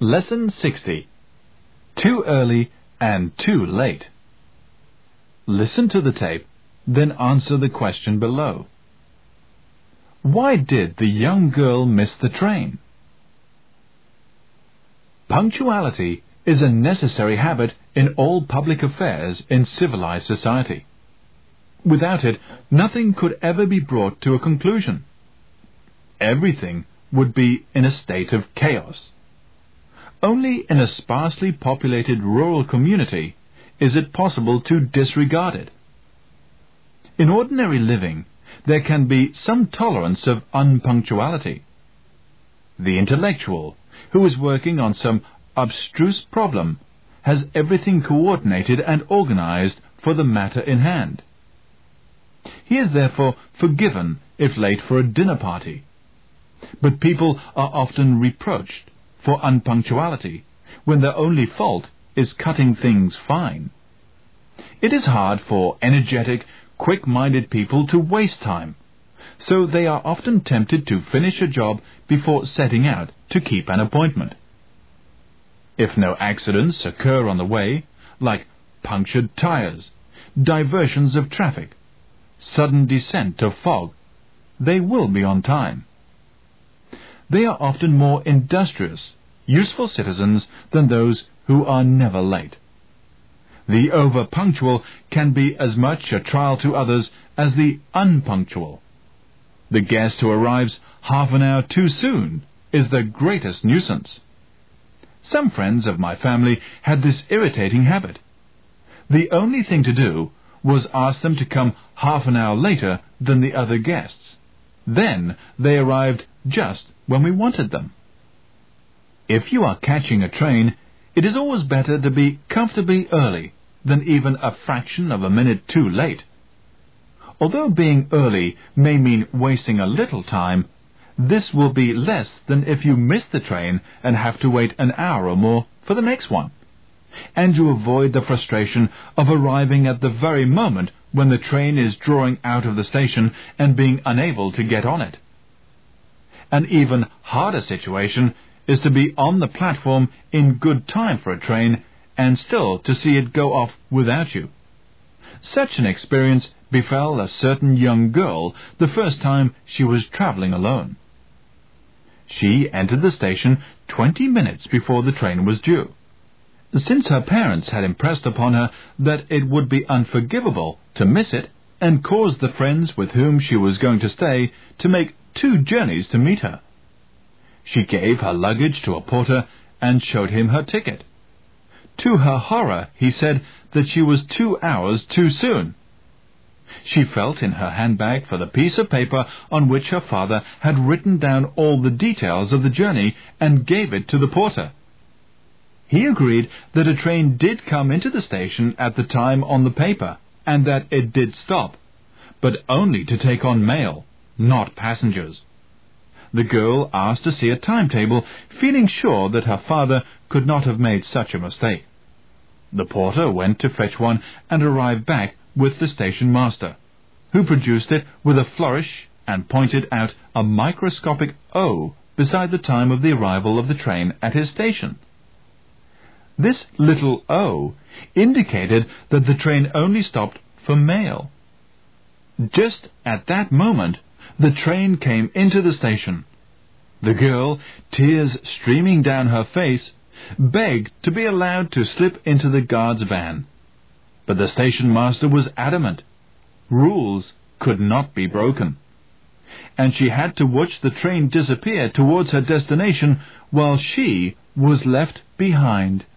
Lesson 60. Too early and too late. Listen to the tape, then answer the question below. Why did the young girl miss the train? Punctuality is a necessary habit in all public affairs in civilized society. Without it, nothing could ever be brought to a conclusion. Everything would be in a state of chaos. Only in a sparsely populated rural community is it possible to disregard it. In ordinary living, there can be some tolerance of unpunctuality. The intellectual, who is working on some abstruse problem, has everything coordinated and organized for the matter in hand. He is therefore forgiven if late for a dinner party. But people are often reproached for unpunctuality when their only fault is cutting things fine. It is hard for energetic, quick-minded people to waste time, so they are often tempted to finish a job before setting out to keep an appointment. If no accidents occur on the way, like punctured tires, diversions of traffic, sudden descent of fog, they will be on time. They are often more industrious, useful citizens than those who are never late. The over-punctual can be as much a trial to others as the unpunctual. The guest who arrives half an hour too soon is the greatest nuisance. Some friends of my family had this irritating habit. The only thing to do was ask them to come half an hour later than the other guests. Then they arrived just when we wanted them. If you are catching a train, it is always better to be comfortably early than even a fraction of a minute too late. Although being early may mean wasting a little time, this will be less than if you miss the train and have to wait an hour or more for the next one. And you avoid the frustration of arriving at the very moment when the train is drawing out of the station and being unable to get on it. An even harder situation is to be on the platform in good time for a train and still to see it go off without you. Such an experience befell a certain young girl the first time she was traveling alone. She entered the station 20 minutes before the train was due. Since her parents had impressed upon her that it would be unforgivable to miss it, and caused the friends with whom she was going to stay to make 2 journeys to meet her. She gave her luggage to a porter and showed him her ticket. To her horror, he said that she was 2 hours too soon. She felt in her handbag for the piece of paper on which her father had written down all the details of the journey and gave it to the porter. He agreed that a train did come into the station at the time on the paper and that it did stop, but only to take on mail, not passengers. The girl asked to see a timetable, feeling sure that her father could not have made such a mistake. The porter went to fetch one and arrived back with the station master, who produced it with a flourish and pointed out a microscopic O beside the time of the arrival of the train at his station. This little O indicated that the train only stopped for mail. Just at that moment, the train came into the station. The girl, tears streaming down her face, begged to be allowed to slip into the guard's van. But the station master was adamant. Rules could not be broken. And she had to watch the train disappear towards her destination while she was left behind.